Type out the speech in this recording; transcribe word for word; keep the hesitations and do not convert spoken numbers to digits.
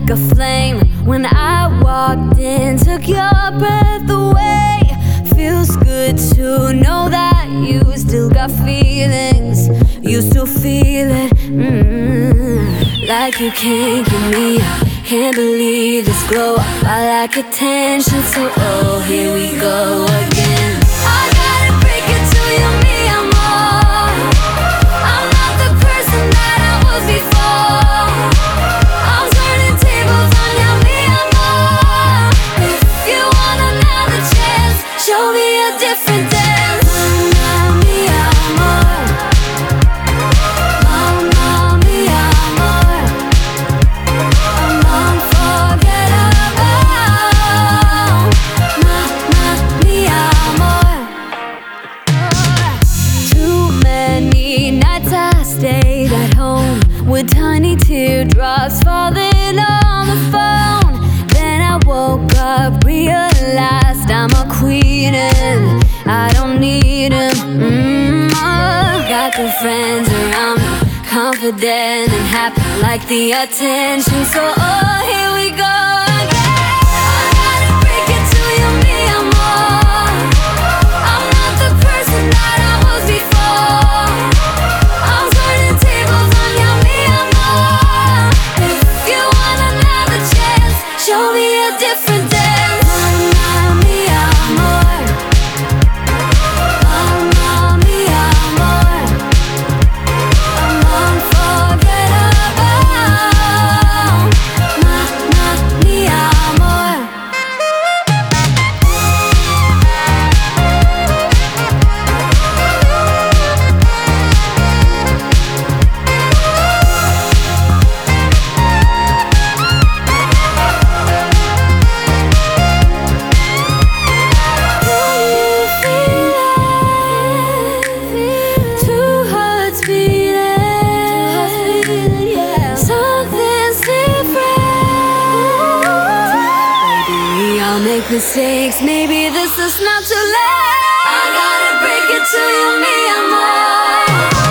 like a flame. When I walked in, took your breath away. Feels good to know that you still got feelings. You still feel it, mm-hmm. Like you can't get me up. Can't believe this glow up. I like attention, so oh, here we go again. I gotta break it to you, me, I'm more. I'm not the person that I was before. I'm turning tables on you, me, I'm more. If you want another chance, show me a different dance. Mamma mia, amor. Mamma mia, amor. I'm unforgettable. Mamma mia, amor. Too many nights I stayed at home with tiny teardrops falling on the phone. Then I woke up, realized I'm a queen and I don't need him. mm, oh, Got good friends around me, confident and happy, like the attention. So oh, here we go again. I gotta break it to you, me, I'm more. I'm not the person that I was before. I'm turning tables on you, me, I'm more. If you want another chance, show me a different dance. Mamma mia, amor. Mamma mia, amor. I'm unforgettable. Mamma mia, amor. Two hearts beating, something's different. Maybe we all make mistakes, maybe this is not too late. I gotta break it to you, me, I'm more.